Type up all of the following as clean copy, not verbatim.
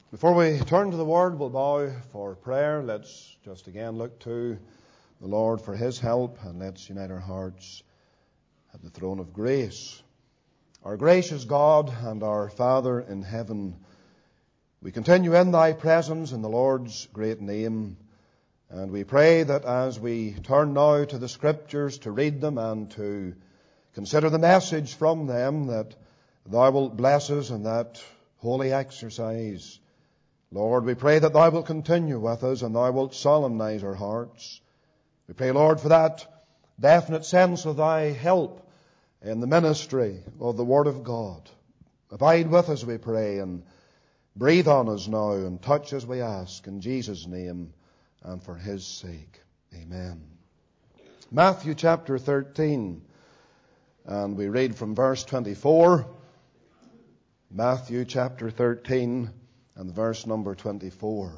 Before we turn to the Word, we'll bow for prayer. Let's just again look to the Lord for His help, and let's unite our hearts at the throne of grace. Our gracious God and our Father in heaven, we continue in Thy presence in the Lord's great name, and we pray that as we turn now to the Scriptures to read them and to consider the message from them, that Thou wilt bless us in that holy exercise. Lord, we pray that Thou wilt continue with us and Thou wilt solemnize our hearts. We pray, Lord, for that definite sense of Thy help in the ministry of the Word of God. Abide with us, we pray, and breathe on us now and touch as we ask in Jesus' name and for His sake. Amen. Matthew chapter 13, and we read from verse 24. Matthew chapter 13 and verse number 24.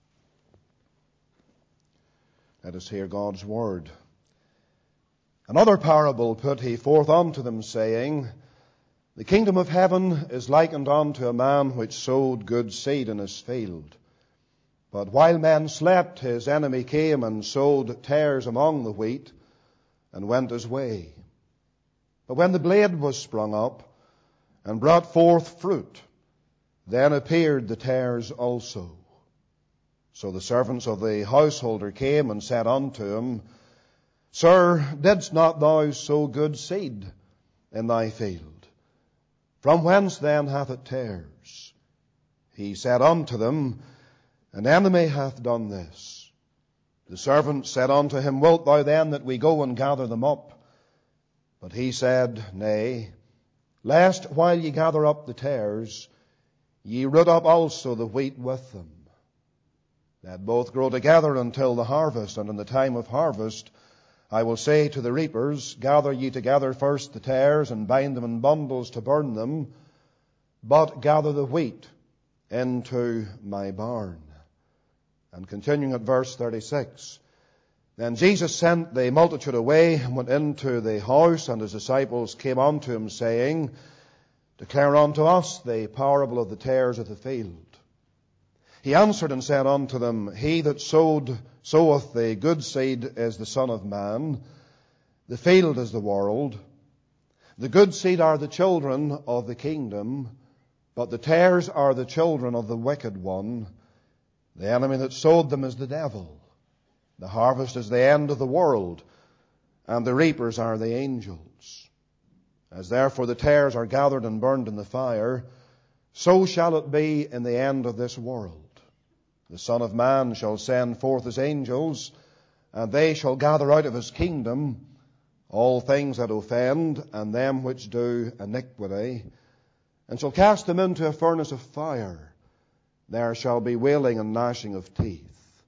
Let us hear God's word. Another parable put he forth unto them, saying, The kingdom of heaven is likened unto a man which sowed good seed in his field. But while men slept, his enemy came and sowed tares among the wheat, and went his way. But when the blade was sprung up, and brought forth fruit, then appeared the tares also. So the servants of the householder came and said unto him, Sir, didst not thou sow good seed in thy field? From whence then hath it tares? He said unto them, An enemy hath done this. The servants said unto him, Wilt thou then that we go and gather them up? But he said, Nay, lest while ye gather up the tares, ye root up also the wheat with them. Let both grow together until the harvest, and in the time of harvest I will say to the reapers, Gather ye together first the tares, and bind them in bundles to burn them, but gather the wheat into my barn. And continuing at verse 36, Then Jesus sent the multitude away, and went into the house, and his disciples came unto him, saying, Declare unto us the parable of the tares of the field. He answered and said unto them, He that soweth the good seed is the Son of Man. The field is the world. The good seed are the children of the kingdom, but the tares are the children of the wicked one. The enemy that sowed them is the devil. The harvest is the end of the world, and the reapers are the angels. As therefore the tares are gathered and burned in the fire, so shall it be in the end of this world. The Son of Man shall send forth his angels, and they shall gather out of his kingdom all things that offend, and them which do iniquity, and shall cast them into a furnace of fire. There shall be wailing and gnashing of teeth.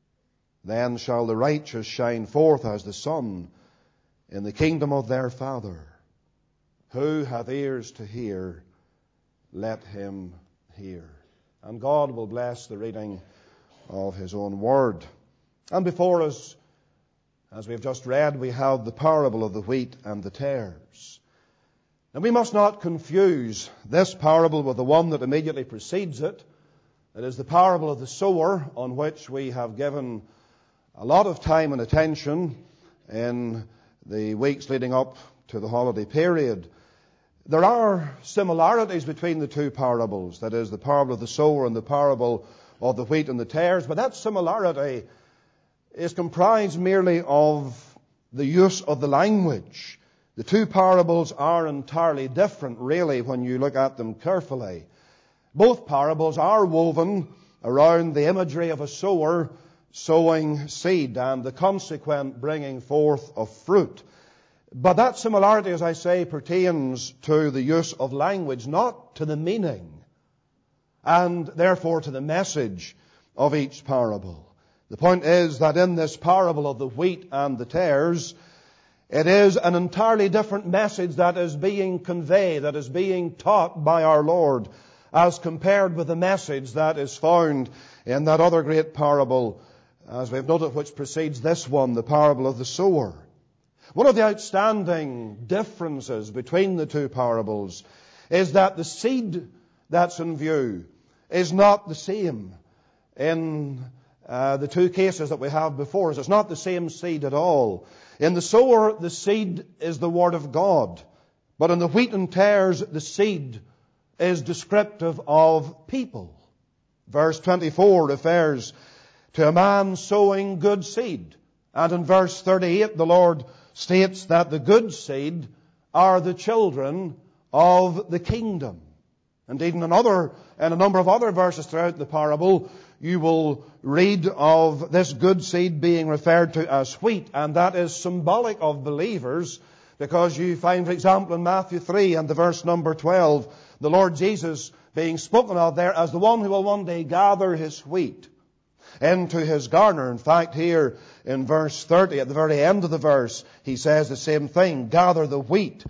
Then shall the righteous shine forth as the sun in the kingdom of their Father. Who hath ears to hear, let him hear. And God will bless the reading of His own word. And before us, as we've just read, we have the parable of the wheat and the tares. And we must not confuse this parable with the one that immediately precedes it. It is the parable of the sower, on which we have given a lot of time and attention in the weeks leading up to the holiday period. There are similarities between the two parables, that is, the parable of the sower and the parable of the wheat and the tares, but that similarity is comprised merely of the use of the language. The two parables are entirely different, really, when you look at them carefully. Both parables are woven around the imagery of a sower sowing seed and the consequent bringing forth of fruit. But that similarity, as I say, pertains to the use of language, not to the meaning, and therefore to the message of each parable. The point is that in this parable of the wheat and the tares, it is an entirely different message that is being conveyed, that is being taught by our Lord, as compared with the message that is found in that other great parable, as we've noted, which precedes this one, the parable of the sower. One of the outstanding differences between the two parables is that the seed that's in view is not the same in the two cases that we have before us. It's not the same seed at all. In the sower, the seed is the Word of God. But in the wheat and tares, the seed is descriptive of people. Verse 24 refers to a man sowing good seed. And in verse 38, the Lord states that the good seed are the children of the kingdom. Indeed, in a number of other verses throughout the parable, you will read of this good seed being referred to as wheat, and that is symbolic of believers, because you find, for example, in Matthew 3 and the verse number 12, the Lord Jesus being spoken of there as the one who will one day gather his wheat into his garner. In fact, here in verse 30, at the very end of the verse, he says the same thing, gather the wheat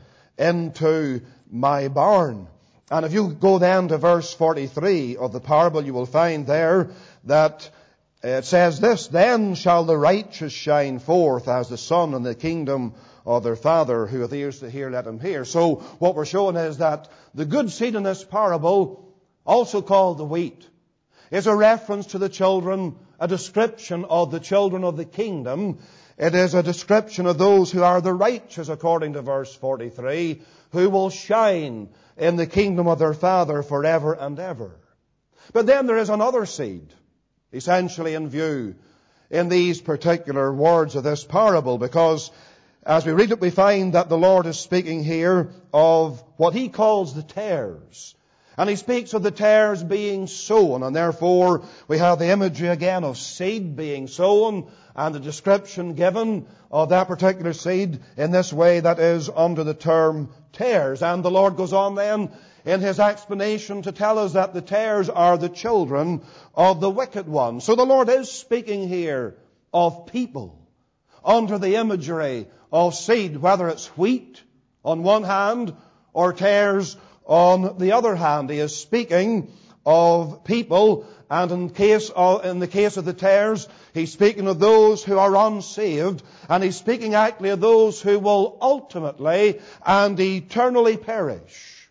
into my barn. And if you go then to verse 43 of the parable, you will find there that it says this, then shall the righteous shine forth as the sun in the kingdom of their Father. Who hath ears to hear, let him hear. So what we're showing is that the good seed in this parable, also called the wheat, is a reference to the children, a description of the children of the kingdom. It is a description of those who are the righteous, according to verse 43, who will shine in the kingdom of their Father forever and ever. But then there is another seed, essentially in view in these particular words of this parable, because as we read it, we find that the Lord is speaking here of what he calls the tares. And he speaks of the tares being sown, and therefore we have the imagery again of seed being sown, and the description given of that particular seed in this way, that is under the term tares. And the Lord goes on then in his explanation to tell us that the tares are the children of the wicked one. So the Lord is speaking here of people under the imagery of seed, whether it's wheat on one hand or tares on the other hand. He is speaking of people, and in the case of the tares, he's speaking of those who are unsaved, and he's speaking actually of those who will ultimately and eternally perish.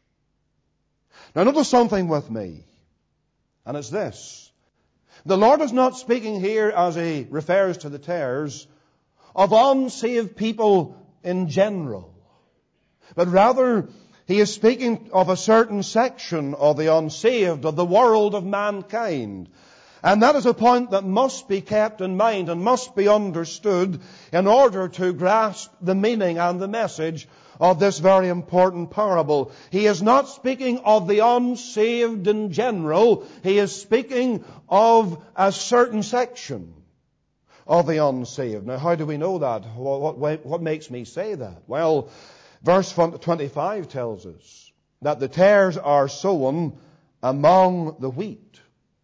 Now notice something with me, and it's this. The Lord is not speaking here, as he refers to the tares, of unsaved people in general, but rather he is speaking of a certain section of the unsaved, of the world of mankind. And that is a point that must be kept in mind and must be understood in order to grasp the meaning and the message of this very important parable. He is not speaking of the unsaved in general. He is speaking of a certain section of the unsaved. Now, how do we know that? What makes me say that? Well, verse 25 tells us that the tares are sown among the wheat.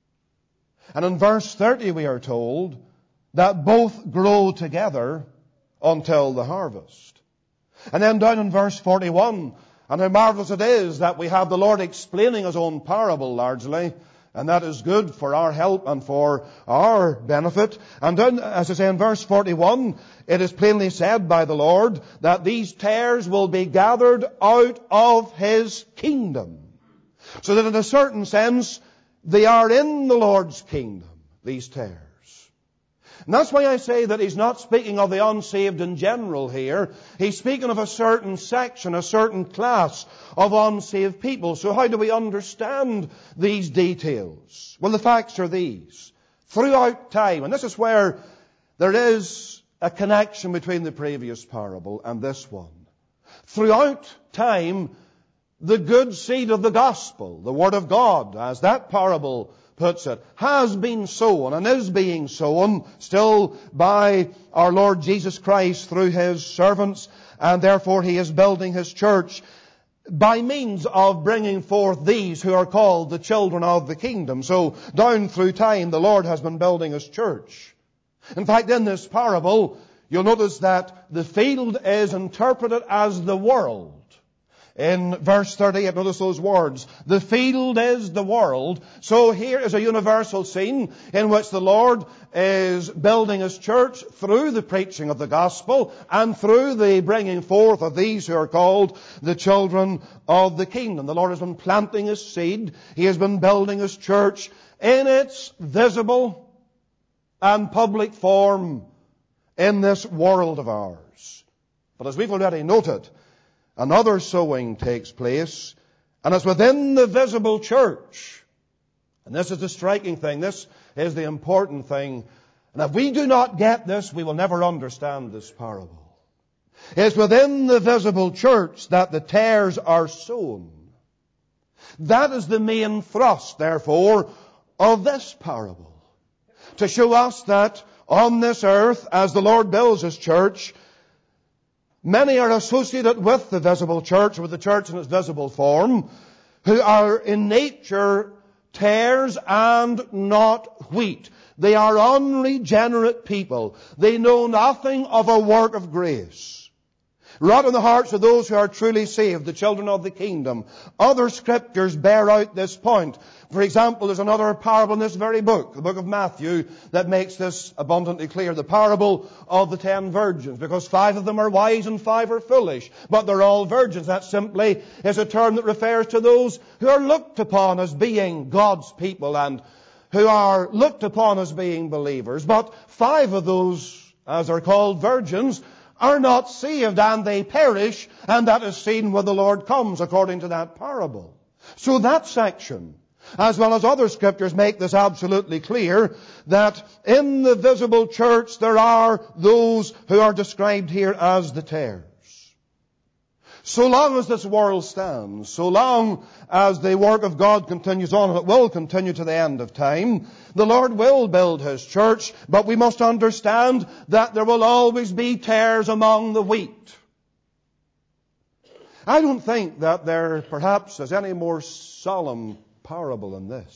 And in verse 30 we are told that both grow together until the harvest. And then down in verse 41, and how marvelous it is that we have the Lord explaining his own parable largely, and that is good for our help and for our benefit. And then, as I say in verse 41, it is plainly said by the Lord that these tares will be gathered out of his kingdom. So that in a certain sense, they are in the Lord's kingdom, these tares. And that's why I say that he's not speaking of the unsaved in general here. He's speaking of a certain section, a certain class of unsaved people. So how do we understand these details? Well, the facts are these. Throughout time, and this is where there is a connection between the previous parable and this one. Throughout time, the good seed of the gospel, the Word of God, as that parable puts it, has been sown and is being sown still by our Lord Jesus Christ through his servants, and therefore he is building his church by means of bringing forth these who are called the children of the kingdom. So down through time the Lord has been building his church. In fact, in this parable you'll notice that the field is interpreted as the world. In verse 38, notice those words. The field is the world. So here is a universal scene in which the Lord is building His church through the preaching of the gospel and through the bringing forth of these who are called the children of the kingdom. The Lord has been planting His seed. He has been building His church in its visible and public form in this world of ours. But as we've already noted, another sowing takes place, and it's within the visible church. And this is the striking thing. This is the important thing. And if we do not get this, we will never understand this parable. It's within the visible church that the tares are sown. That is the main thrust, therefore, of this parable. To show us that on this earth, as the Lord builds His church, many are associated with the visible church, with the church in its visible form, who are in nature tares and not wheat. They are unregenerate people. They know nothing of a work of grace. Rot in the hearts of those who are truly saved, the children of the kingdom. Other scriptures bear out this point. For example, there's another parable in this very book, the book of Matthew, that makes this abundantly clear. The parable of the 10 virgins, because 5 of them are wise and 5 are foolish. But they're all virgins. That simply is a term that refers to those who are looked upon as being God's people and who are looked upon as being believers. But 5 of those, as are called virgins, are not saved, and they perish, and that is seen when the Lord comes, according to that parable. So that section, as well as other scriptures, make this absolutely clear, that in the visible church there are those who are described here as the tares. So long as this world stands, so long as the work of God continues on, and it will continue to the end of time, the Lord will build His church, but we must understand that there will always be tares among the wheat. I don't think that there perhaps is any more solemn parable than this.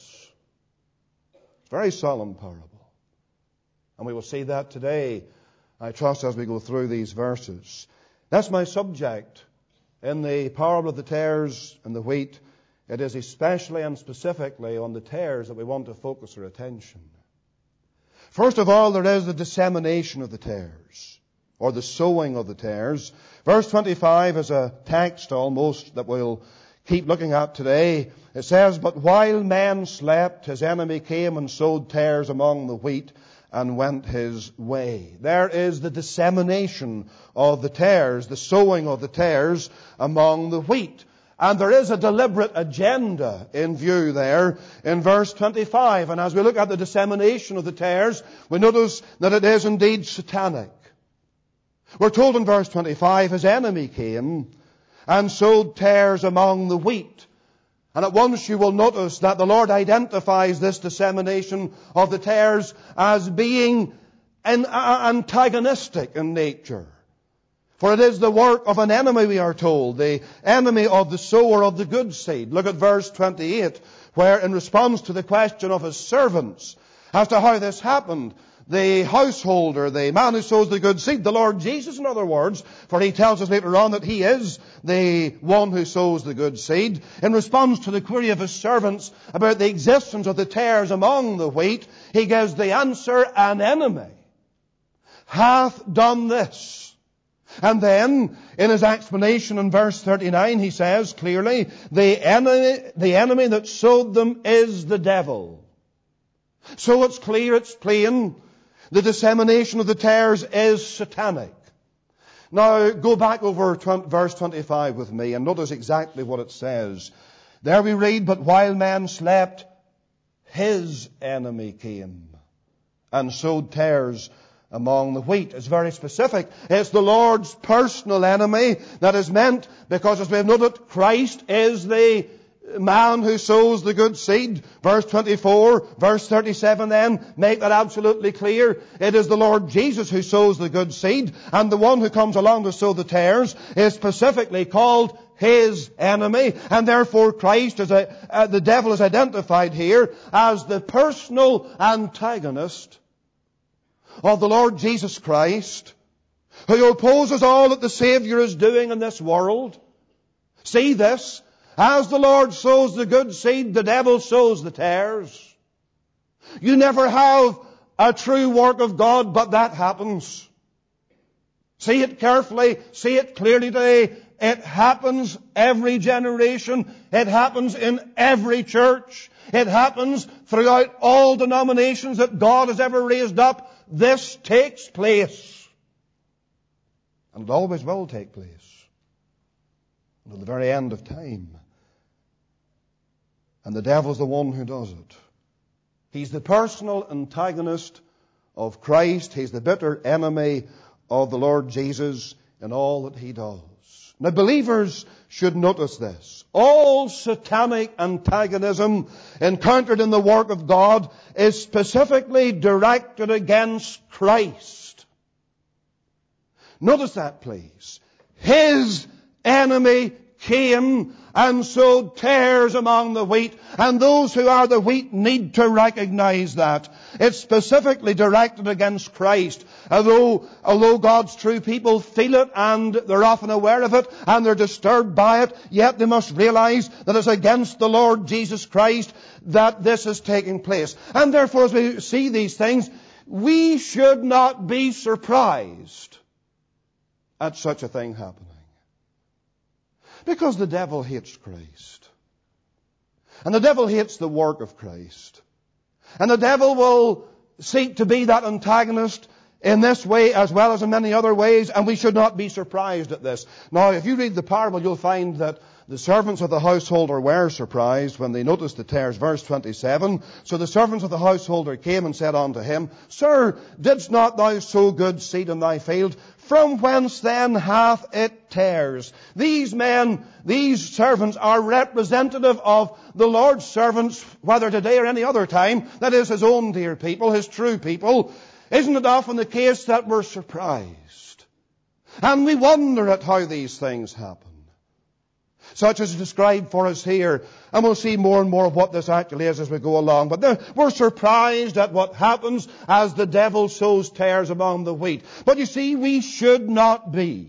It's a very solemn parable. And we will see that today, I trust, as we go through these verses. That's my subject. In the parable of the tares and the wheat, it is especially and specifically on the tares that we want to focus our attention. First of all, there is the dissemination of the tares, or the sowing of the tares. Verse 25 is a text almost that we'll keep looking at today. It says, "But while man slept, his enemy came and sowed tares among the wheat, and went his way." There is the dissemination of the tares, the sowing of the tares among the wheat. And there is a deliberate agenda in view there in verse 25. And as we look at the dissemination of the tares, we notice that it is indeed satanic. We're told in verse 25, his enemy came and sowed tares among the wheat. And at once you will notice that the Lord identifies this dissemination of the tares as being antagonistic in nature. For it is the work of an enemy, we are told, the enemy of the sower of the good seed. Look at verse 28, where in response to the question of his servants as to how this happened, the householder, the man who sows the good seed, the Lord Jesus, in other words, for He tells us later on that He is the one who sows the good seed. In response to the query of His servants about the existence of the tares among the wheat, He gives the answer, an enemy hath done this. And then, in His explanation in verse 39, He says clearly, the enemy that sowed them is the devil. So it's clear, it's plain, the dissemination of the tares is satanic. Now, go back over verse 25 with me and notice exactly what it says. There we read, "But while man slept, his enemy came and sowed tares among the wheat." It's very specific. It's the Lord's personal enemy that is meant, because as we have noted, Christ is the man who sows the good seed. Verse 24, verse 37 then make that absolutely clear. It is the Lord Jesus who sows the good seed, and the one who comes along to sow the tares is specifically called His enemy, and therefore Christ is the devil is identified here as the personal antagonist of the Lord Jesus Christ, who opposes all that the Savior is doing in this world. See this? As the Lord sows the good seed, the devil sows the tares. You never have a true work of God, but that happens. See it carefully, see it clearly today. It happens every generation. It happens in every church. It happens throughout all denominations that God has ever raised up. This takes place. And it always will take place until the very end of time. And the devil's the one who does it. He's the personal antagonist of Christ. He's the bitter enemy of the Lord Jesus in all that he does. Now, believers should notice this. All satanic antagonism encountered in the work of God is specifically directed against Christ. Notice that, please. His enemy came and sowed tares among the wheat, and those who are the wheat need to recognize that. It's specifically directed against Christ. Although God's true people feel it and they're often aware of it and they're disturbed by it, yet they must realize that it's against the Lord Jesus Christ that this is taking place. And therefore, as we see these things, we should not be surprised at such a thing happening. Because the devil hates Christ. And the devil hates the work of Christ. And the devil will seek to be that antagonist in this way as well as in many other ways, and we should not be surprised at this. Now, if you read the parable, you'll find that the servants of the householder were surprised when they noticed the tares. Verse 27, so the servants of the householder came and said unto him, Sir, didst not thou sow good seed in thy field? From whence then hath it tares? These servants are representative of the Lord's servants, whether today or any other time. That is his own dear people, his true people. Isn't it often the case that we're surprised? And we wonder at how these things happen. Such as described for us here. And we'll see more and more of what this actually is as we go along. But we're surprised at what happens as the devil sows tares among the wheat. But you see, we should not be.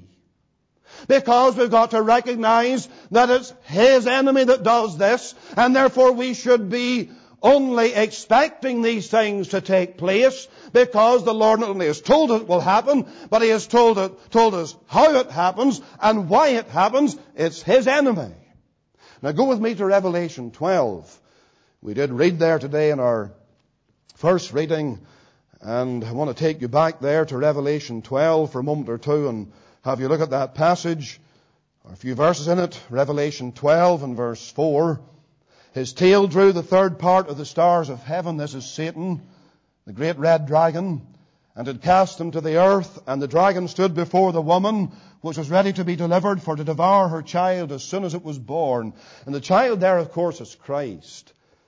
Because we've got to recognize that it's his enemy that does this. And therefore we should be only expecting these things to take place, because the Lord not only has told us it will happen, but he has told us how it happens and why it happens. It's his enemy. Now go with me to Revelation 12. We did read there today in our first reading, and I want to take you back there to Revelation 12 for a moment or two and have you look at that passage, or a few verses in it. Revelation 12 and verse 4. His tail drew the third part of the stars of heaven. This is Satan, the great red dragon, and had cast him to the earth. And the dragon stood before the woman, which was ready to be delivered for to devour her child as soon as it was born. And the child there, of course, is Christ.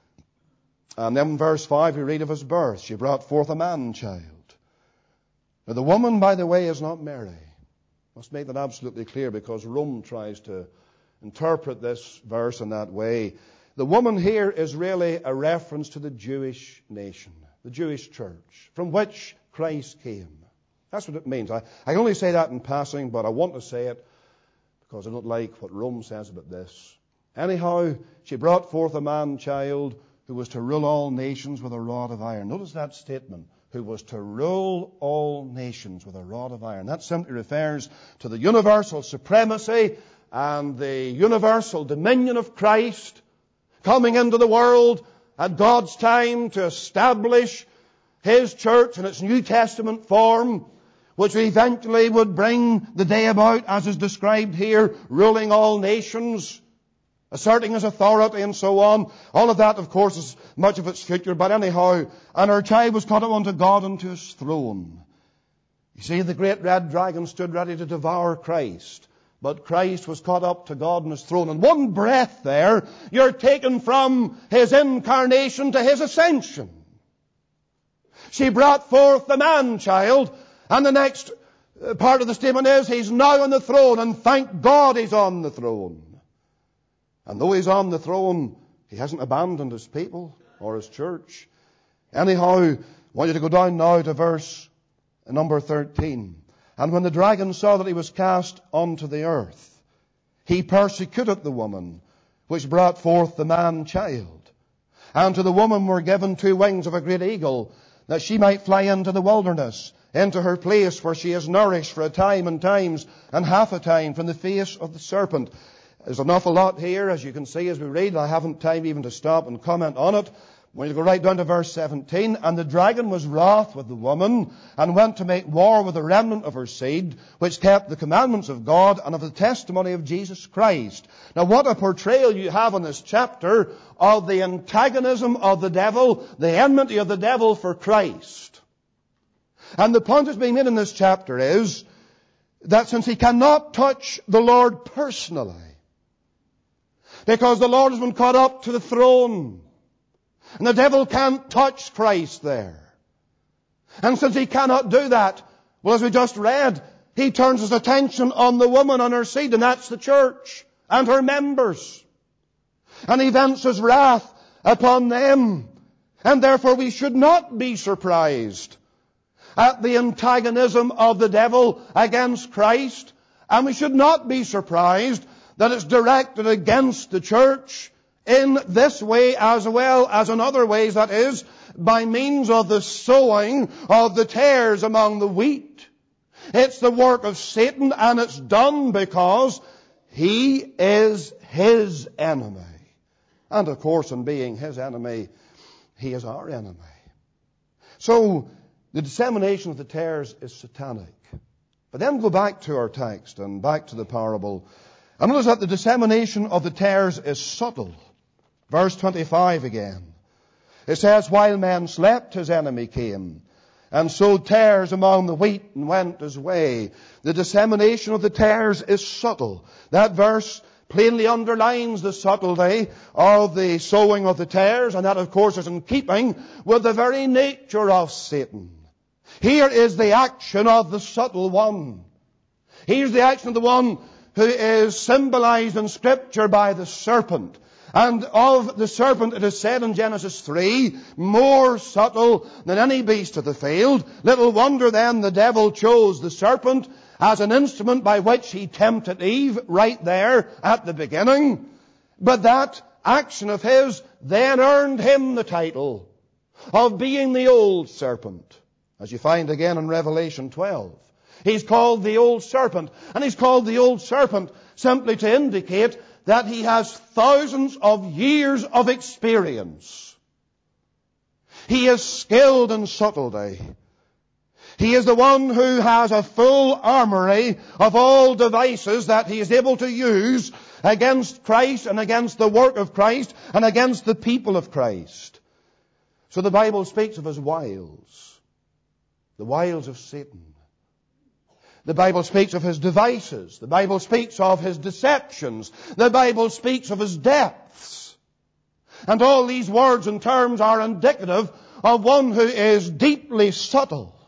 And then in verse 5 we read of his birth. She brought forth a man-child. Now the woman, by the way, is not Mary. Must make that absolutely clear, because Rome tries to interpret this verse in that way. The woman here is really a reference to the Jewish nation, the Jewish church, from which Christ came. That's what it means. I only say that in passing, but I want to say it because I don't like what Rome says about this. Anyhow, she brought forth a man-child who was to rule all nations with a rod of iron. Notice that statement, who was to rule all nations with a rod of iron. That simply refers to the universal supremacy and the universal dominion of Christ coming into the world at God's time to establish his church in its New Testament form, which eventually would bring the day about, as is described here, ruling all nations, asserting his authority and so on. All of that, of course, is much of its future. But anyhow, and her child was caught up unto God unto his throne. You see, the great red dragon stood ready to devour Christ. But Christ was caught up to God on his throne. In one breath there, you're taken from his incarnation to his ascension. She brought forth the man-child, and the next part of the statement is, he's now on the throne, and thank God he's on the throne. And though he's on the throne, he hasn't abandoned his people or his church. Anyhow, I want you to go down now to verse number 13. And when the dragon saw that he was cast onto the earth, he persecuted the woman which brought forth the man-child. And to the woman were given 2 wings of a great eagle, that she might fly into the wilderness, into her place where she is nourished for a time and times and half a time from the face of the serpent. There's an awful lot here, as you can see as we read. I haven't time even to stop and comment on it. When you go right down to verse 17, and the dragon was wroth with the woman, and went to make war with the remnant of her seed, which kept the commandments of God and of the testimony of Jesus Christ. Now what a portrayal you have in this chapter of the antagonism of the devil, the enmity of the devil for Christ. And the point that's being made in this chapter is that since he cannot touch the Lord personally, because the Lord has been caught up to the throne, and the devil can't touch Christ there. And since he cannot do that, well, as we just read, he turns his attention on the woman on her seed, and that's the church and her members. And he vents his wrath upon them. And therefore we should not be surprised at the antagonism of the devil against Christ. And we should not be surprised that it's directed against the church in this way as well as in other ways, that is, by means of the sowing of the tares among the wheat. It's the work of Satan, and it's done because he is his enemy. And of course, in being his enemy, he is our enemy. So, the dissemination of the tares is satanic. But then go back to our text and back to the parable. And notice that the dissemination of the tares is subtle. Verse 25 again. It says, while men slept, his enemy came, and sowed tares among the wheat, and went his way. The dissemination of the tares is subtle. That verse plainly underlines the subtlety of the sowing of the tares, and that, of course, is in keeping with the very nature of Satan. Here is the action of the subtle one. Here's the action of the one who is symbolized in Scripture by the serpent. And of the serpent it is said in Genesis 3, more subtle than any beast of the field. Little wonder then the devil chose the serpent as an instrument by which he tempted Eve right there at the beginning. But that action of his then earned him the title of being the old serpent, as you find again in Revelation 12. He's called the old serpent, and he's called the old serpent simply to indicate that he has thousands of years of experience. He is skilled in subtlety. He is the one who has a full armory of all devices that he is able to use against Christ and against the work of Christ and against the people of Christ. So the Bible speaks of his wiles, the wiles of Satan. The Bible speaks of his devices. The Bible speaks of his deceptions. The Bible speaks of his depths. And all these words and terms are indicative of one who is deeply subtle,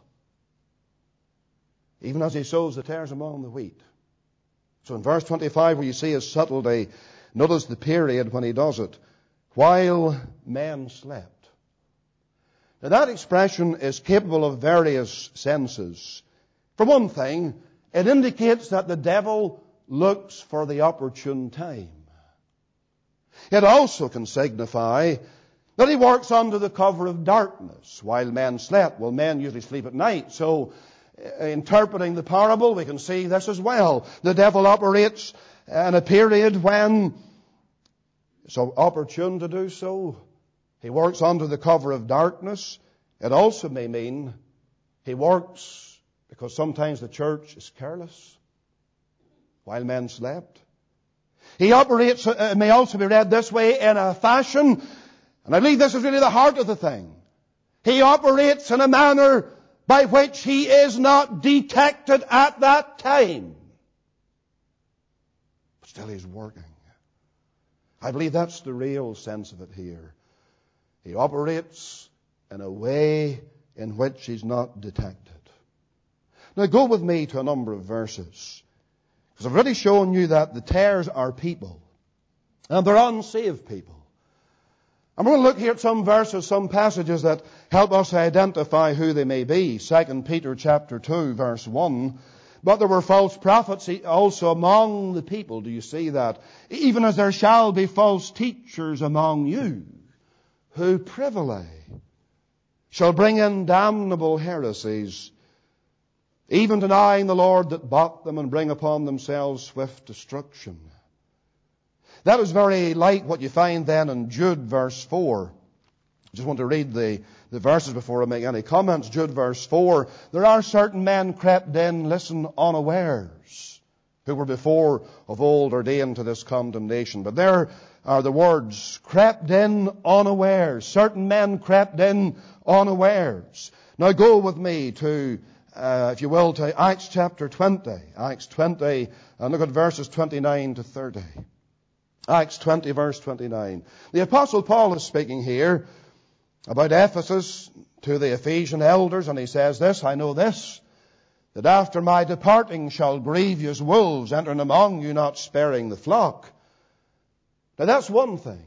even as he sows the tares among the wheat. So in verse 25, where you see his subtlety, notice the period when he does it. While men slept. Now that expression is capable of various senses. For one thing, it indicates that the devil looks for the opportune time. It also can signify that he works under the cover of darkness while men slept. Well, men usually sleep at night, so interpreting the parable, we can see this as well. The devil operates in a period when it's opportune to do so. He works under the cover of darkness. It also may mean he works because sometimes the church is careless while men slept. He operates, it may also be read this way, in a fashion, and I believe this is really the heart of the thing. He operates in a manner by which he is not detected at that time. But still he's working. I believe that's the real sense of it here. He operates in a way in which he's not detected. Now go with me to a number of verses. Because I've already shown you that the tares are people. And they're unsaved people. I'm going to look here at some verses, some passages that help us identify who they may be. 2 Peter chapter 2, verse 1. But there were false prophets also among the people. Do you see that? Even as there shall be false teachers among you, who privily shall bring in damnable heresies, even denying the Lord that bought them, and bring upon themselves swift destruction. That is very like what you find then in Jude verse 4. I just want to read the verses before I make any comments. Jude verse 4. There are certain men crept in, listen, unawares, who were before of old ordained to this condemnation. But there are the words, crept in unawares. Certain men crept in unawares. Now go with me to, if you will, to Acts chapter 20. Acts 20, and look at verses 29 to 30. Acts 20, verse 29. The Apostle Paul is speaking here about Ephesus to the Ephesian elders, and he says this, I know this, that after my departing shall grievous wolves enter among you, not sparing the flock. Now that's one thing.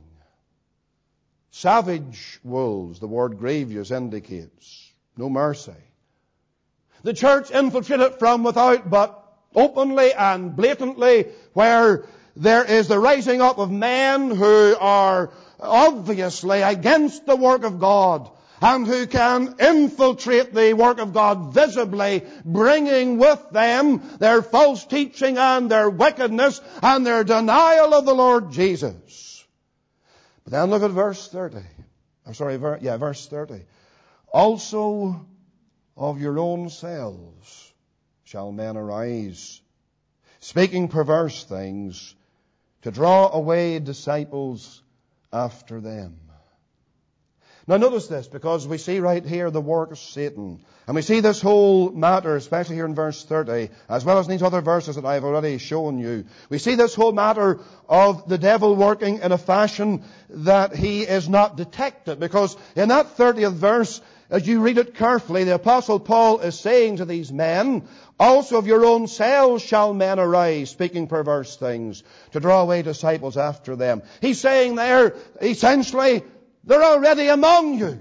Savage wolves, the word grievous indicates. No mercy. The church infiltrated from without, but openly and blatantly, where there is the rising up of men who are obviously against the work of God and who can infiltrate the work of God visibly, bringing with them their false teaching and their wickedness and their denial of the Lord Jesus. But then look at verse 30. Verse 30. Also of your own selves shall men arise, speaking perverse things, to draw away disciples after them. Now notice this, because we see right here the work of Satan. And we see this whole matter, especially here in verse 30, as well as in these other verses that I have already shown you. We see this whole matter of the devil working in a fashion that he is not detected. Because in that 30th verse, as you read it carefully, the Apostle Paul is saying to these men, also of your own selves shall men arise, speaking perverse things, to draw away disciples after them. He's saying there, essentially, they're already among you.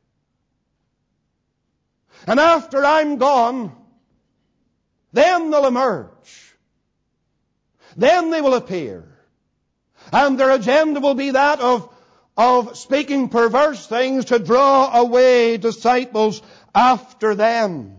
And after I'm gone, then they'll emerge. Then they will appear. And their agenda will be that of speaking perverse things to draw away disciples after them.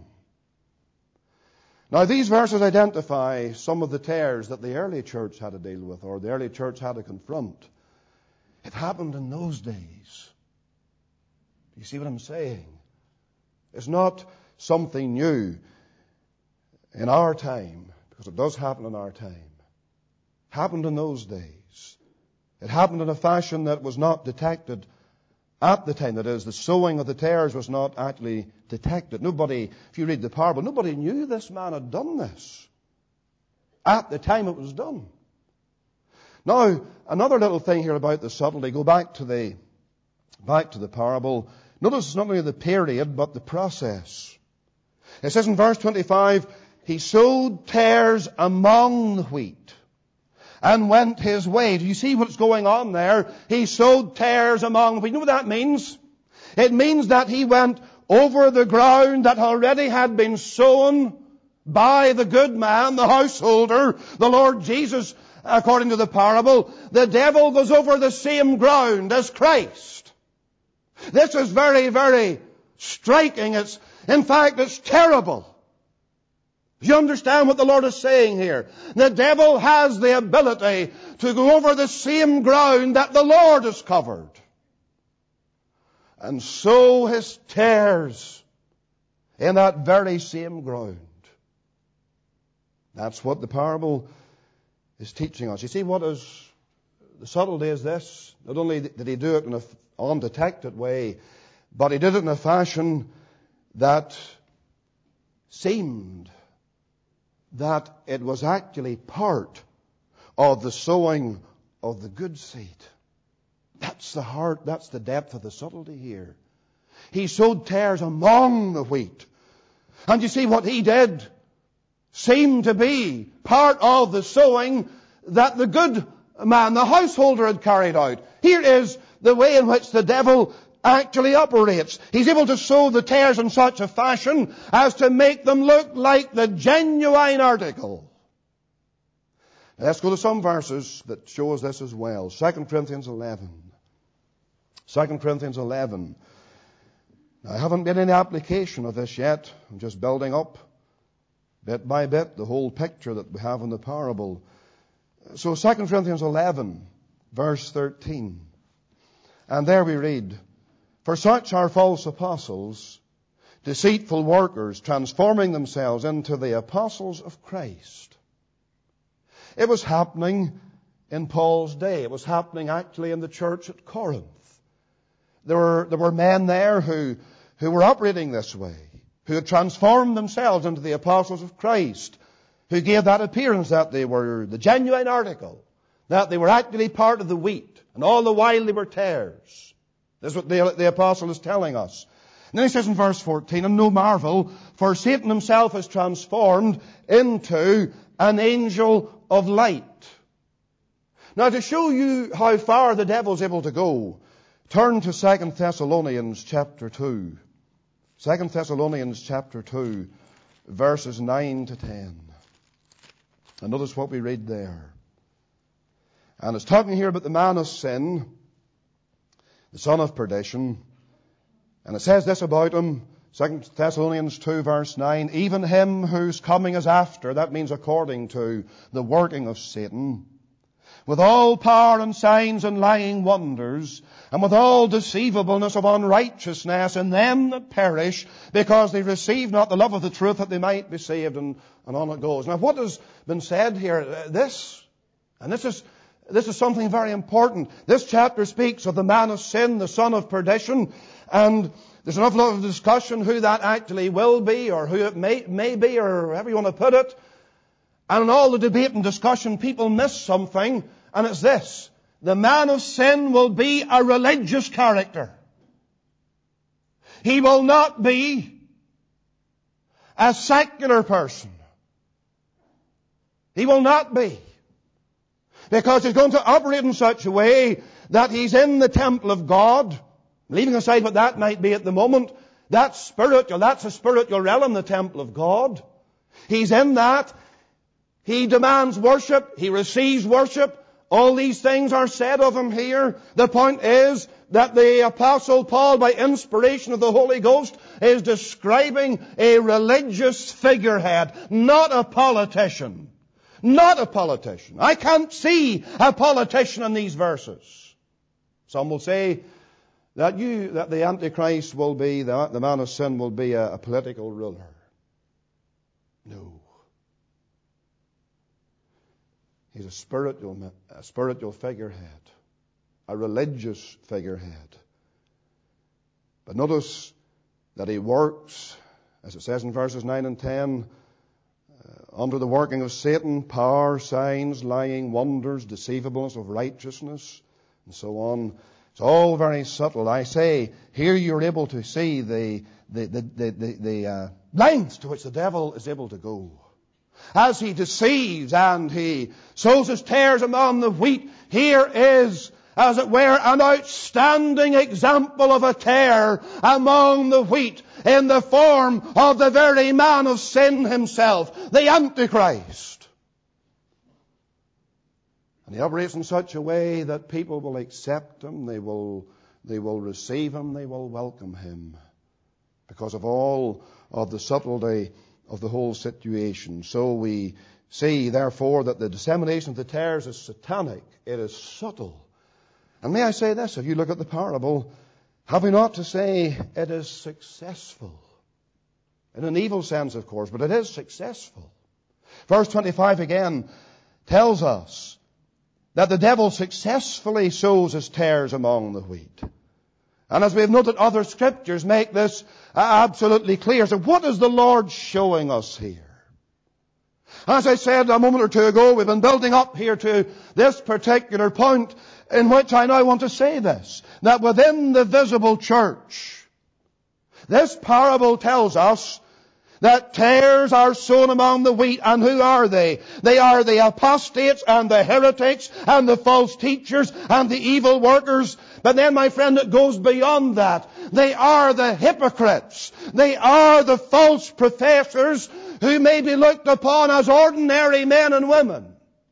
Now these verses identify some of the tares that the early church had to deal with, or the early church had to confront. It happened in those days. Do you see what I'm saying? It's not something new in our time, because it does happen in our time. It happened in those days. It happened in a fashion that was not detected at the time. That is, the sowing of the tares was not actually detected. Nobody, if you read the parable, nobody knew this man had done this at the time it was done. Now, another little thing here about the subtlety. Go back to the parable. Notice it's not only the period, but the process. It says in verse 25, he sowed tares among the wheat and went his way. Do you see what's going on there? He sowed tares among the wheat. You know what that means? It means that he went over the ground that already had been sown by the good man, the householder, the Lord Jesus, according to the parable. The devil goes over the same ground as Christ. This is very, very striking. In fact, it's terrible. You understand what the Lord is saying here? The devil has the ability to go over the same ground that the Lord has covered and sow his tares in that very same ground. That's what the parable is teaching us. You see, what is the subtlety is this. Not only did he do it in an undetected way, but he did it in a fashion that seemed that it was actually part of the sowing of the good seed. That's the heart, that's the depth of the subtlety here. He sowed tares among the wheat. And you see what he did seemed to be part of the sowing that the good man, the householder, had carried out. Here is the way in which the devil actually operates. He's able to sew the tares in such a fashion as to make them look like the genuine article. Now, let's go to some verses that show us this as well. 2 Corinthians 11. 2 Corinthians 11. Now, I haven't made any application of this yet. I'm just building up, bit by bit, the whole picture that we have in the parable. So 2 Corinthians 11, verse 13. And there we read, "For such are false apostles, deceitful workers, transforming themselves into the apostles of Christ." It was happening in Paul's day. It was happening actually in the church at Corinth. There were men there who were operating this way, who had transformed themselves into the apostles of Christ, who gave that appearance that they were the genuine article, that they were actually part of the wheat, and all the while they were tares. This is what the apostle is telling us. And then he says in verse 14, "And no marvel, for Satan himself is transformed into an angel of light." Now, to show you how far the devil is able to go, turn to 2 Thessalonians chapter 2. 2 Thessalonians chapter 2, verses 9 to 10. And notice what we read there. And it's talking here about the man of sin, the son of perdition. And it says this about him, 2 Thessalonians 2, verse 9, "Even him whose coming is after," that means according to the working of Satan, "with all power and signs and lying wonders, and with all deceivableness of unrighteousness in them that perish, because they receive not the love of the truth that they might be saved," and on it goes. Now, what has been said here, this is something very important. This chapter speaks of the man of sin, the son of perdition, and there's an awful lot of discussion who that actually will be, or who it may be, or however you want to put it. And in all the debate and discussion, people miss something, and it's this: the man of sin will be a religious character. He will not be a secular person. He will not be. Because he's going to operate in such a way that he's in the temple of God, leaving aside what that might be at the moment. That's a spiritual realm, the temple of God. He's in that. He demands worship. He receives worship. All these things are said of him here. The point is that the Apostle Paul, by inspiration of the Holy Ghost, is describing a religious figurehead, not a politician. Not a politician. I can't see a politician in these verses. Some will say that the Antichrist will be, the man of sin will be a political ruler. No. He's a spiritual figurehead, a religious figurehead. But notice that he works, as it says in verses 9 and 10, under the working of Satan, power, signs, lying, wonders, deceivableness of righteousness, and so on. It's all very subtle. I say, here you're able to see the lengths to which the devil is able to go. As he deceives and he sows his tares among the wheat, here is, as it were, an outstanding example of a tare among the wheat in the form of the very man of sin himself, the Antichrist. And he operates in such a way that people will accept him, they will receive him, they will welcome him, because of all of the subtlety of the whole situation. So we see, therefore, that the dissemination of the tares is satanic. It is subtle. And may I say this, if you look at the parable, have we not to say it is successful? In an evil sense, of course, but it is successful. Verse 25 again tells us that the devil successfully sows his tares among the wheat. And as we have noted, other scriptures make this absolutely clear. So what is the Lord showing us here? As I said a moment or two ago, we've been building up here to this particular point in which I now want to say this, that within the visible church, this parable tells us that tares are sown among the wheat. And who are they? They are the apostates and the heretics and the false teachers and the evil workers. But then, my friend, it goes beyond that. They are the hypocrites. They are the false professors who may be looked upon as ordinary men and women.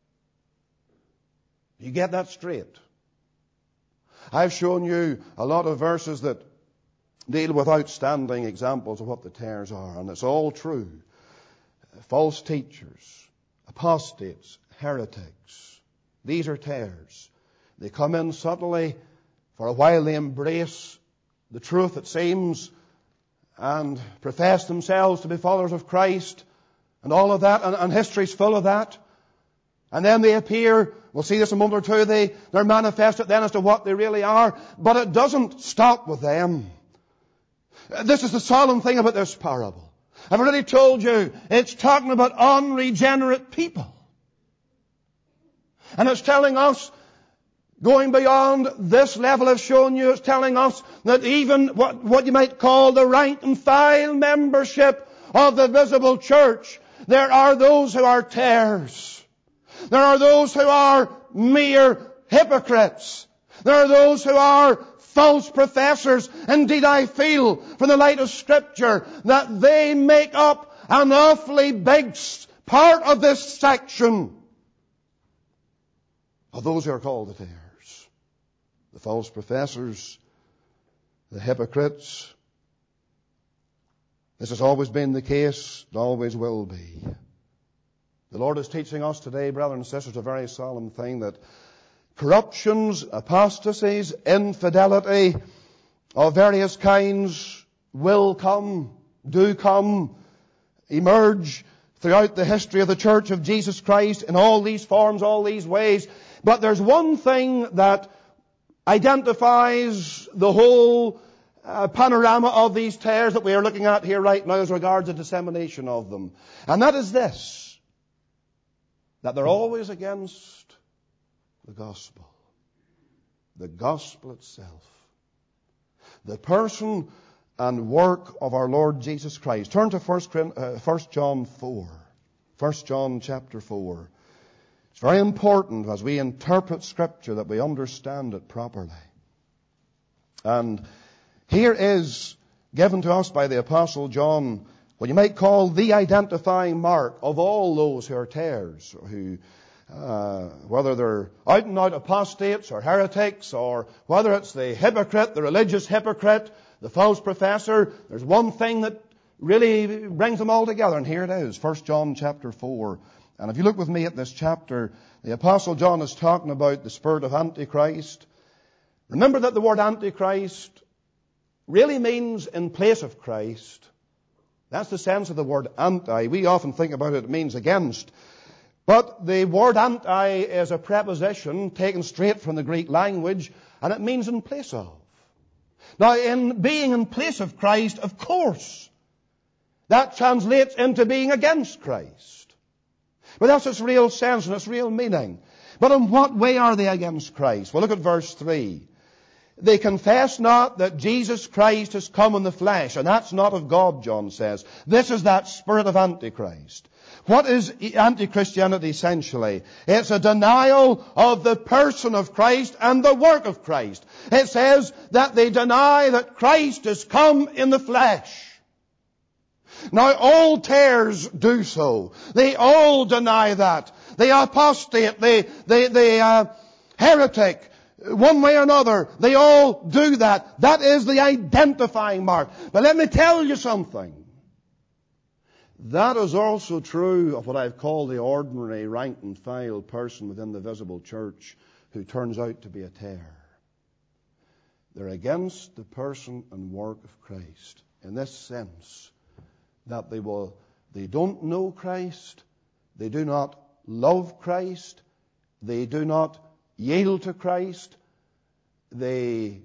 You get that straight? I've shown you a lot of verses that deal with outstanding examples of what the tares are, and it's all true. False teachers, apostates, heretics. These are tares. They come in subtly. For a while they embrace the truth, it seems, and profess themselves to be followers of Christ, and all of that, and history's full of that. And then they appear, we'll see this in a moment or two, they're manifested then as to what they really are, but it doesn't stop with them. This is the solemn thing about this parable. I've already told you, it's talking about unregenerate people. And it's telling us, going beyond this level I've shown you, it's telling us that even what you might call the rank and file membership of the visible church, there are those who are tares. There are those who are mere hypocrites. There are those who are false professors. Indeed, I feel, from the light of Scripture, that they make up an awfully big part of this section of those who are called the tares. The false professors, the hypocrites. This has always been the case, it always will be. The Lord is teaching us today, brothers and sisters, a very solemn thing, that corruptions, apostasies, infidelity of various kinds will come, do come, emerge throughout the history of the Church of Jesus Christ in all these forms, all these ways. But there's one thing that identifies the whole panorama of these tares that we are looking at here right now as regards the dissemination of them. And that is this, that they're always against the gospel. The gospel itself. The person and work of our Lord Jesus Christ. Turn to 1 John 4. 1 John chapter 4. It's very important as we interpret Scripture that we understand it properly. And here is given to us by the Apostle John what you might call the identifying mark of all those who are tares, who, whether they're out and out apostates or heretics, or whether it's the hypocrite, the religious hypocrite, the false professor. There's one thing that really brings them all together, and here it is, 1 John chapter 4. And if you look with me at this chapter, the Apostle John is talking about the spirit of Antichrist. Remember that the word Antichrist really means in place of Christ. That's the sense of the word anti. We often think about it means against. But the word anti is a preposition taken straight from the Greek language, and it means in place of. Now, in being in place of Christ, of course, that translates into being against Christ. But that's its real sense and its real meaning. But in what way are they against Christ? Well, look at verse 3. They confess not that Jesus Christ has come in the flesh. And that's not of God, John says. This is that spirit of Antichrist. What is anti-Christianity essentially? It's a denial of the person of Christ and the work of Christ. It says that they deny that Christ has come in the flesh. Now, all tares do so. They all deny that. They apostate, they heretic, one way or another. They all do that. That is the identifying mark. But let me tell you something. That is also true of what I've called the ordinary rank and file person within the visible church who turns out to be a tare. They're against the person and work of Christ in this sense that they don't know Christ, they do not love Christ, they do not yield to Christ, his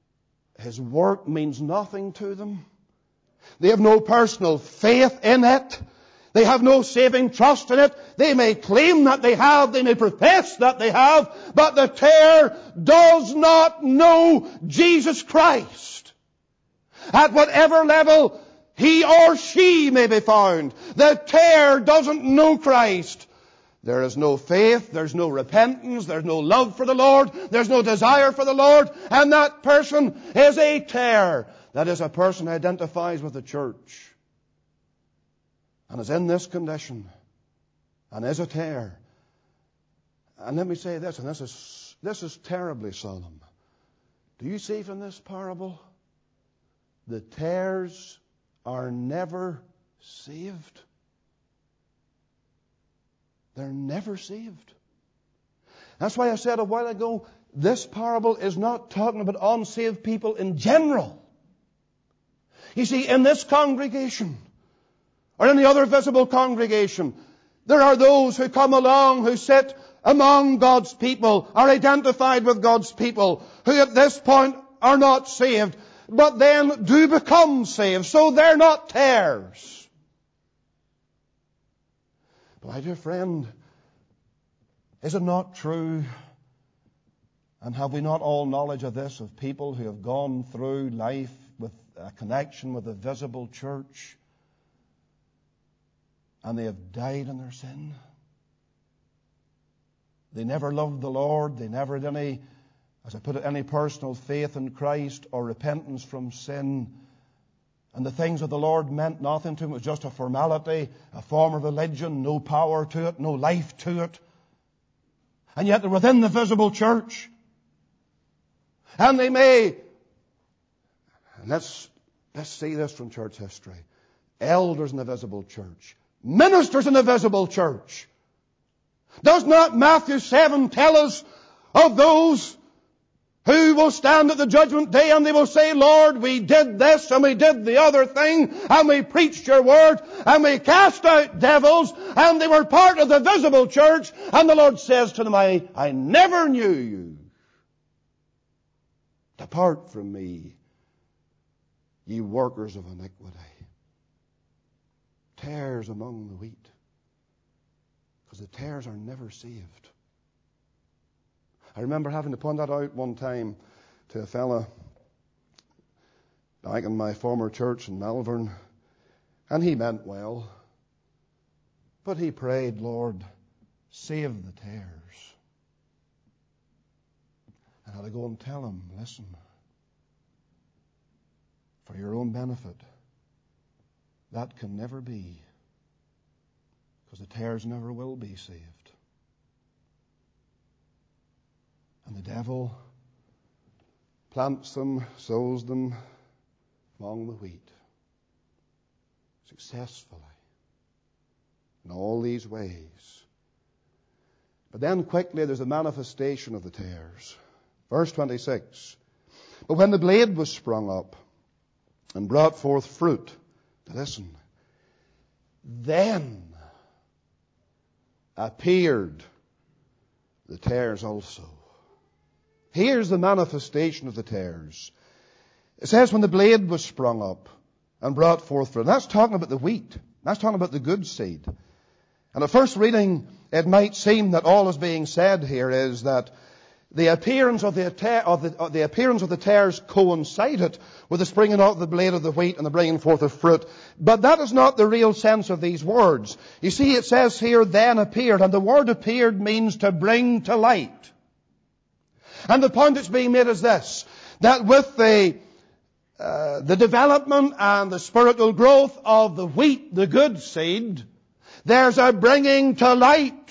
work means nothing to them. They have no personal faith in it. They have no saving trust in it. They may claim that they have, they may profess that they have, but the tare does not know Jesus Christ. At whatever level he or she may be found. The tare doesn't know Christ. There is no faith, there's no repentance, there's no love for the Lord, there's no desire for the Lord, and that person is a tare. That is, a person who identifies with the church and is in this condition and is a tare. And let me say this, and this is terribly solemn. Do you see from this parable? The tares are never saved. They're never saved. That's why I said a while ago, this parable is not talking about unsaved people in general. You see, in this congregation, or in the other visible congregation, there are those who come along, who sit among God's people, are identified with God's people, who at this point are not saved, but then do become saved. So they're not tares. My dear friend, is it not true, and have we not all knowledge of this, of people who have gone through life with a connection with the visible church, and they have died in their sin? They never loved the Lord, they never had any, as I put it, any personal faith in Christ or repentance from sin. And the things of the Lord meant nothing to them. It was just a formality, a form of religion, no power to it, no life to it. And yet they're within the visible church. And they may, and let's see this from church history, elders in the visible church, ministers in the visible church. Does not Matthew 7 tell us of those who will stand at the judgment day and they will say, Lord, we did this and we did the other thing and we preached your word and we cast out devils and they were part of the visible church, and the Lord says to them, I never knew you. Depart from me, ye workers of iniquity. Tares among the wheat. Because the tares are never saved. I remember having to point that out one time to a fella back in my former church in Malvern, and he meant well, but he prayed, Lord, save the tares. And I had to go and tell him, listen, for your own benefit, that can never be, because the tares never will be saved. And the devil plants them, sows them among the wheat successfully in all these ways. But then quickly there's a manifestation of the tares. Verse 26. But when the blade was sprung up and brought forth fruit, listen, then appeared the tares also. Here's the manifestation of the tares. It says when the blade was sprung up and brought forth fruit. That's talking about the wheat. That's talking about the good seed. And at first reading, it might seem that all is being said here is that the appearance of the appearance of the tares coincided with the springing out of the blade of the wheat and the bringing forth of fruit. But that is not the real sense of these words. You see, it says here, then appeared, and the word appeared means to bring to light. And the point that's being made is this, that with the development and the spiritual growth of the wheat, the good seed, there's a bringing to light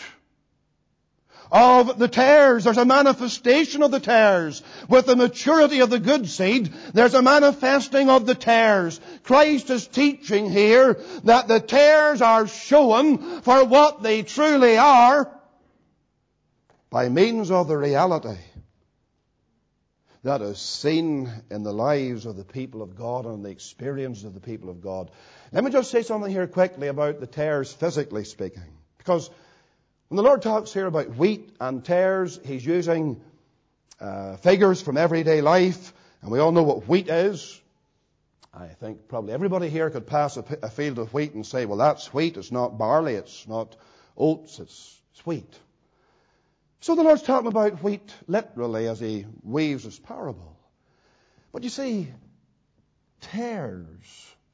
of the tares. There's a manifestation of the tares. With the maturity of the good seed, there's a manifesting of the tares. Christ is teaching here that the tares are shown for what they truly are by means of the reality that is seen in the lives of the people of God and the experiences of the people of God. Let me just say something here quickly about the tares physically speaking. Because when the Lord talks here about wheat and tares, He's using figures from everyday life. And we all know what wheat is. I think probably everybody here could pass a field of wheat and say, well, that's wheat. It's not barley. It's not oats. It's wheat. So the Lord's talking about wheat literally as He weaves His parable. But you see, tares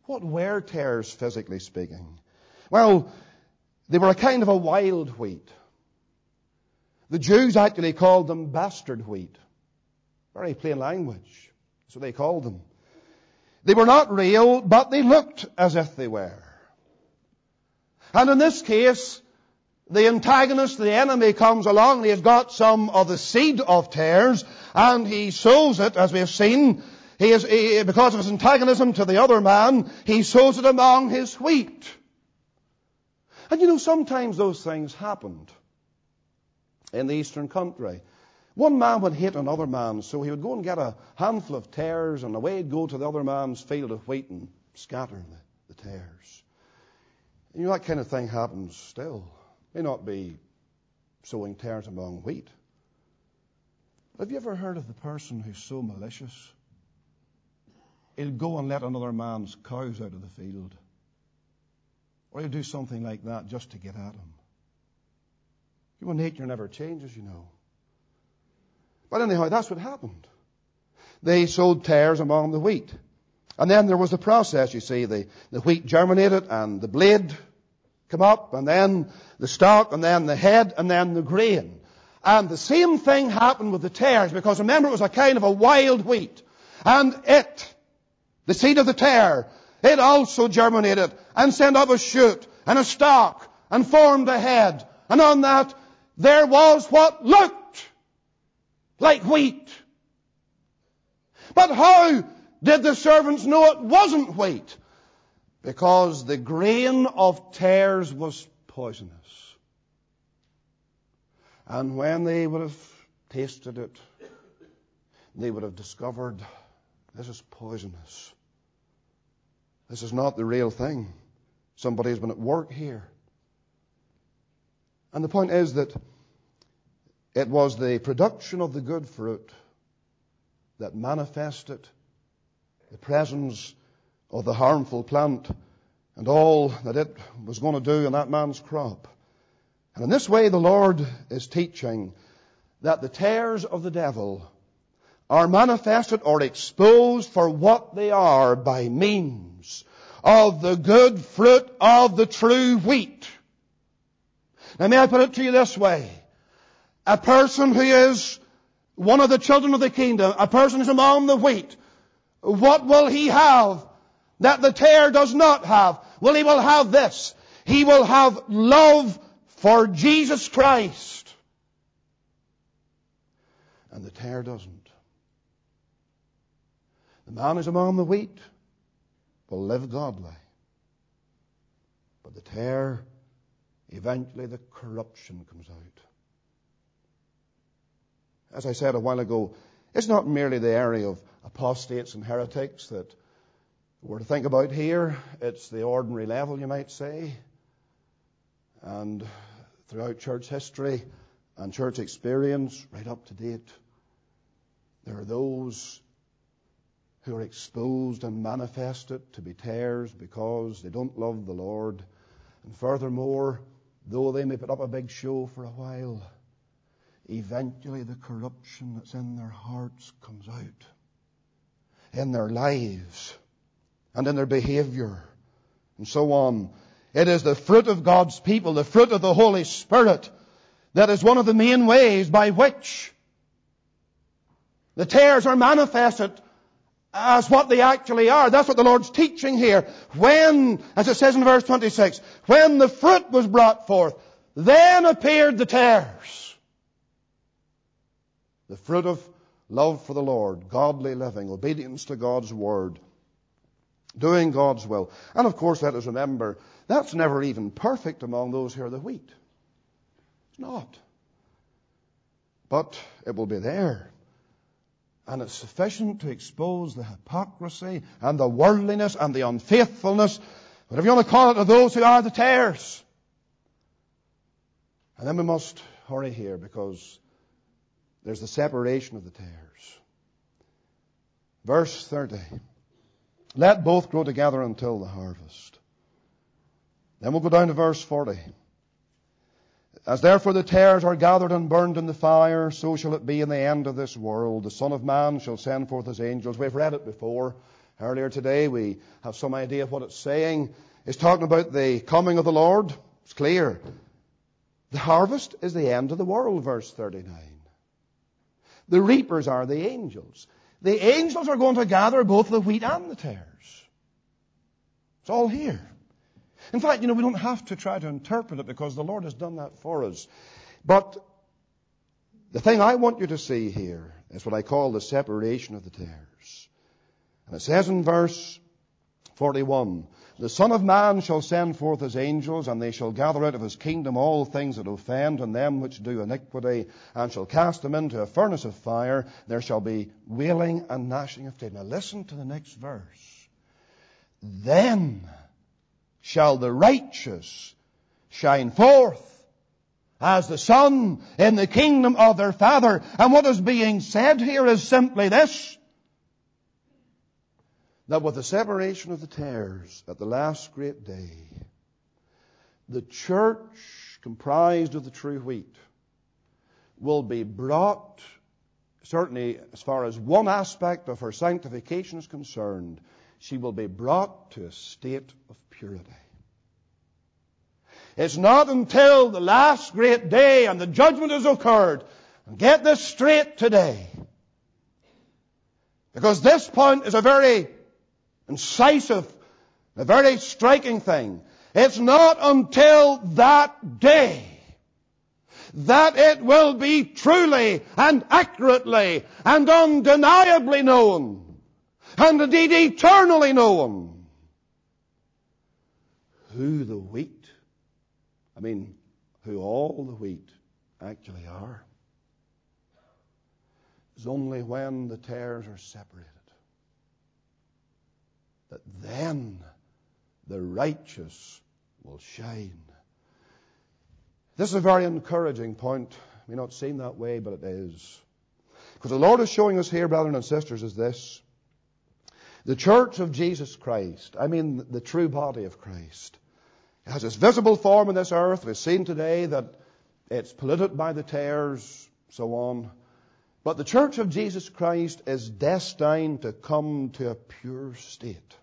What were tares, physically speaking? Well, they were a kind of a wild wheat. The Jews actually called them bastard wheat. Very plain language. That's what they called them. They were not real, but they looked as if they were. And in this case, the antagonist, the enemy, comes along and he has got some of the seed of tares and he sows it, as we have seen. Because of his antagonism to the other man, he sows it among his wheat. And you know, sometimes those things happened in the eastern country. One man would hate another man, so he would go and get a handful of tares, and away he'd go to the other man's field of wheat and scatter the tares. You know, that kind of thing happens still. May not be sowing tares among wheat. But have you ever heard of the person who's so malicious? He'll go and let another man's cows out of the field. Or he'll do something like that just to get at him. Human nature never changes, you know. But anyhow, that's what happened. They sowed tares among the wheat. And then there was the process, you see. The wheat germinated and the blade came up, and then the stalk, and then the head, and then the grain. And the same thing happened with the tares, because remember, it was a kind of a wild wheat. And the seed of the tare, it also germinated and sent up a shoot and a stalk and formed a head. And on that there was what looked like wheat. But how did the servants know it wasn't wheat? Because the grain of tares was poisonous. And when they would have tasted it, they would have discovered, this is poisonous. This is not the real thing. Somebody has been at work here. And the point is that it was the production of the good fruit that manifested the presence of the harmful plant and all that it was going to do in that man's crop. And in this way the Lord is teaching that the tares of the devil are manifested or exposed for what they are by means of the good fruit of the true wheat. Now may I put it to you this way. A person who is one of the children of the kingdom, a person who is among the wheat, what will he have that the tare does not have? Well, he will have this. He will have love for Jesus Christ. And the tare doesn't. The man who's among the wheat will live godly. But the tare, eventually the corruption comes out. As I said a while ago, it's not merely the area of apostates and heretics that we're to think about here. It's the ordinary level, you might say. And throughout church history and church experience, right up to date, there are those who are exposed and manifested to be tares because they don't love the Lord. And furthermore, though they may put up a big show for a while, eventually the corruption that's in their hearts comes out, in their lives and in their behavior and so on. It is the fruit of God's people, the fruit of the Holy Spirit, that is one of the main ways by which the tares are manifested as what they actually are. That's what the Lord's teaching here. When, as it says in verse 26, when the fruit was brought forth, then appeared the tares. The fruit of love for the Lord, godly living, obedience to God's word, doing God's will. And of course, let us remember, that's never even perfect among those who are the wheat. It's not. But it will be there. And it's sufficient to expose the hypocrisy and the worldliness and the unfaithfulness, whatever you want to call it, of those who are the tares. And then we must hurry here because there's the separation of the tares. Verse 30. Let both grow together until the harvest. Then we'll go down to verse 40. As therefore the tares are gathered and burned in the fire, so shall it be in the end of this world. The Son of Man shall send forth his angels. We've read it before. Earlier today we have some idea of what it's saying. It's talking about the coming of the Lord. It's clear. The harvest is the end of the world, verse 39. The reapers are the angels. The angels are going to gather both the wheat and the tares. It's all here. In fact, we don't have to try to interpret it because the Lord has done that for us. But the thing I want you to see here is what I call the separation of the tares. And it says in verse 41, the Son of Man shall send forth his angels, and they shall gather out of his kingdom all things that offend, and them which do iniquity, and shall cast them into a furnace of fire. There shall be wailing and gnashing of teeth. Now listen to the next verse. Then shall the righteous shine forth as the sun in the kingdom of their Father. And what is being said here is simply this: that with the separation of the tares at the last great day, the church comprised of the true wheat will be brought, certainly as far as one aspect of her sanctification is concerned, she will be brought to a state of purity. It's not until the last great day and the judgment has occurred, and get this straight today, because this point is a very incisive, a very striking thing. It's not until that day that it will be truly and accurately and undeniably known, and indeed eternally known, who the wheat, who all the wheat actually are. It's only when the tares are separated that then the righteous will shine. This is a very encouraging point. It may not seem that way, but it is. Because the Lord is showing us here, brothers and sisters, is this. The church of Jesus Christ, the true body of Christ, has its visible form in this earth. We've seen today that it's polluted by the tares, so on. But the church of Jesus Christ is destined to come to a pure state.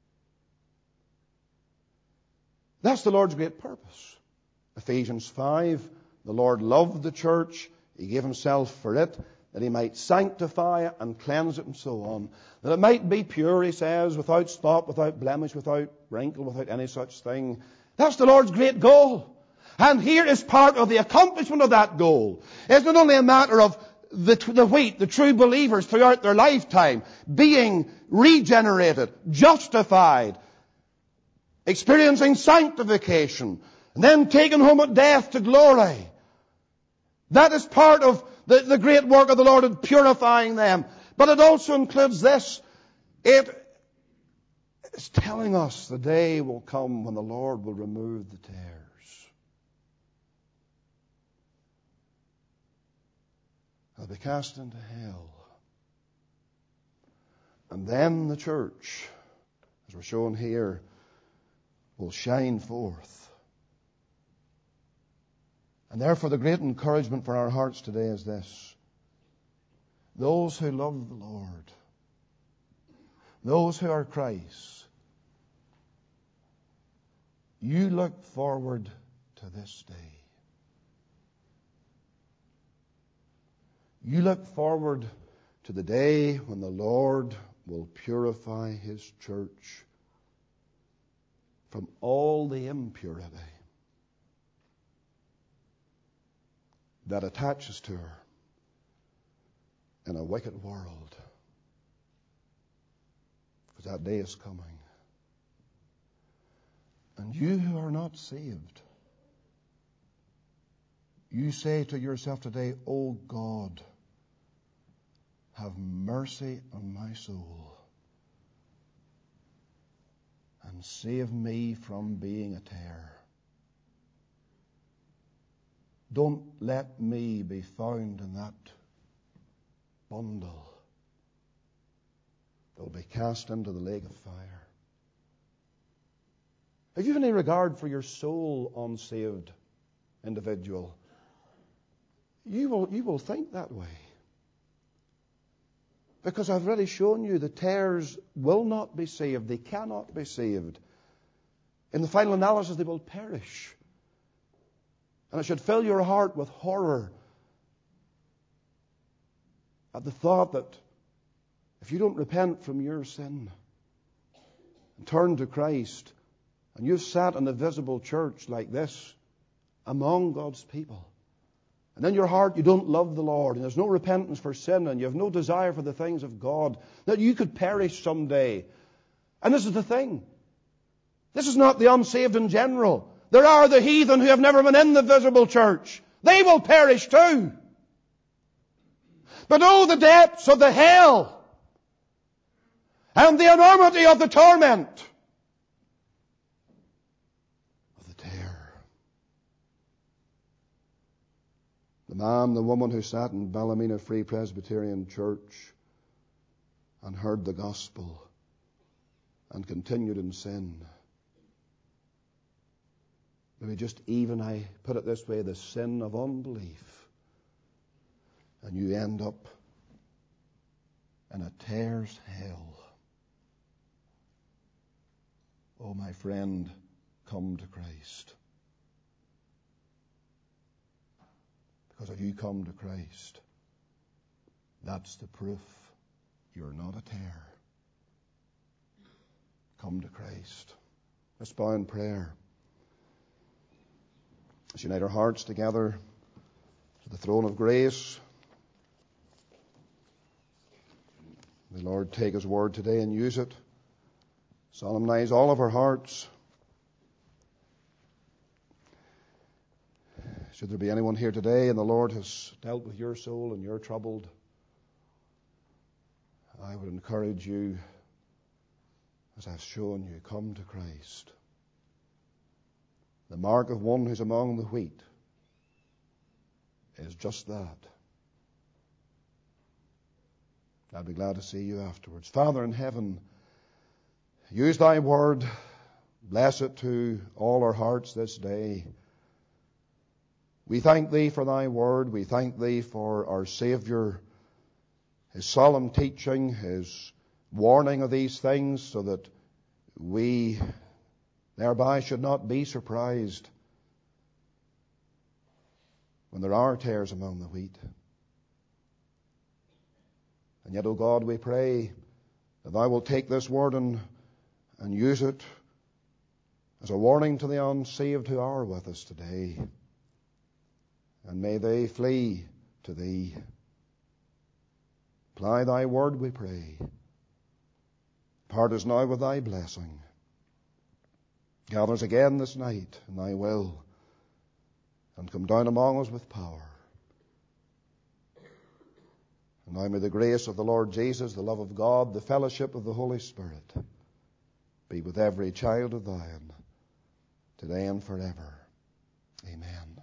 That's the Lord's great purpose. Ephesians 5, the Lord loved the church. He gave himself for it, that he might sanctify it and cleanse it and so on. That it might be pure, he says, without spot, without blemish, without wrinkle, without any such thing. That's the Lord's great goal. And here is part of the accomplishment of that goal. It's not only a matter of the wheat, the true believers throughout their lifetime, being regenerated, justified, experiencing sanctification, and then taken home at death to glory. That is part of the great work of the Lord in purifying them. But it also includes this. It is telling us the day will come when the Lord will remove the tares. They'll be cast into hell. And then the church, as we're shown here, will shine forth. And therefore the great encouragement for our hearts today is this. Those who love the Lord, those who are Christ's, you look forward to this day. You look forward to the day when the Lord will purify his church from all the impurity that attaches to her in a wicked world. Because that day is coming. And you who are not saved, you say to yourself today, "Oh God, have mercy on my soul and save me from being a tare. Don't let me be found in that bundle that will be cast into the lake of fire." If you have any regard for your soul, unsaved individual, you will think that way. Because I've already shown you the tares will not be saved. They cannot be saved. In the final analysis, they will perish. And it should fill your heart with horror at the thought that if you don't repent from your sin and turn to Christ, and you've sat in a visible church like this among God's people, and in your heart you don't love the Lord, and there's no repentance for sin, and you have no desire for the things of God, that you could perish someday. And this is the thing. This is not the unsaved in general. There are the heathen who have never been in the visible church. They will perish too. But oh, the depths of the hell and the enormity of the torment of the terror. The man, the woman who sat in Ballymena Free Presbyterian Church and heard the gospel and continued in sin. Maybe just even, I put it this way, the sin of unbelief. And you end up in a tare's hell. Oh, my friend, come to Christ. Because if you come to Christ, that's the proof you're not a tare. Come to Christ. Let's bow in prayer. Let's unite our hearts together to the throne of grace. May the Lord take His word today and use it. Solemnize all of our hearts. Should there be anyone here today and the Lord has dealt with your soul and you're troubled, I would encourage you, as I've shown you, come to Christ. The mark of one who's among the wheat is just that. I'll be glad to see you afterwards. Father in heaven, use thy word. Bless it to all our hearts this day. We thank thee for thy word. We thank thee for our Savior, his solemn teaching, his warning of these things, so that we thereby should not be surprised when there are tares among the wheat. And yet, O God, we pray that thou wilt take this word and use it as a warning to the unsaved who are with us today. And may they flee to thee. Apply thy word, we pray. Part us now with thy blessing. Gather us again this night in thy will, and come down among us with power. And now may the grace of the Lord Jesus, the love of God, the fellowship of the Holy Spirit be with every child of thine, today and forever. Amen.